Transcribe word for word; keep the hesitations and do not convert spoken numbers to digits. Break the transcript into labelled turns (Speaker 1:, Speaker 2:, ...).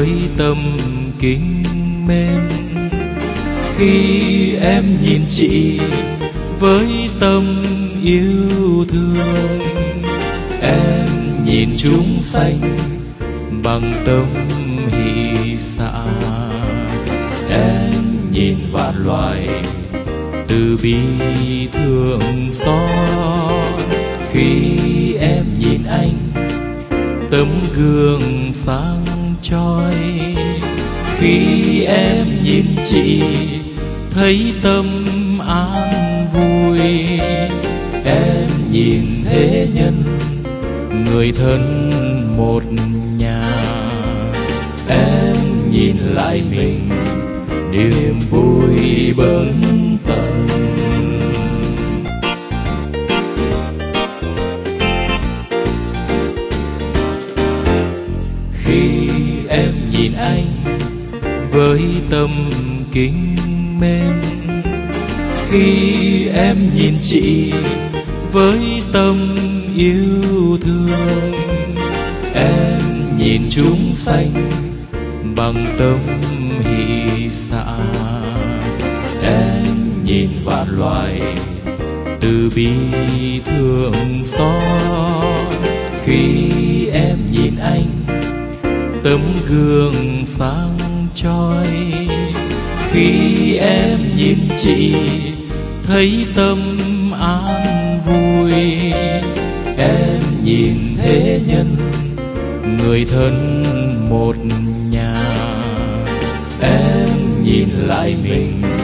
Speaker 1: với tâm kính mến. Khi em nhìn chị với tâm yêu thương, em nhìn chúng sanh bằng tâm hỷ xả. Em nhìn vạn loài từ bi thương xót. Khi em nhìn anh, tấm gương sáng chói. Khi em nhìn chị, thấy tâm an vui. Em nhìn thế nhân, người thân một nhà. Em nhìn lại mình, niềm vui bấn tận. Khi em nhìn anh với tâm kính mến. Khi em nhìn chị với tâm yêu thương, em nhìn chúng sanh bằng tâm hỷ xả. Em nhìn vạn loài từ bi thương xót. Khi em nhìn anh, tấm gương sáng chói. Khi em nhìn chị, thấy tâm an vui. Em nhìn thế nhân, người thân một nhà. Em nhìn lại mình,